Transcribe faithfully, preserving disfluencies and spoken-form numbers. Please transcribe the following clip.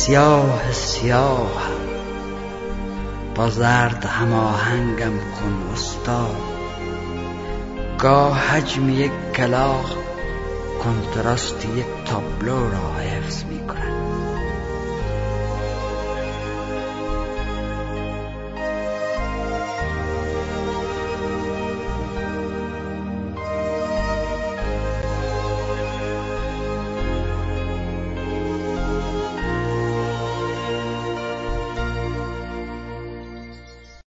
سیاه سیاهم، با زرد هماهنگم کن استاد. گاه حجم یک کلاغ کنتراست یک تابلو را حفظ می کند.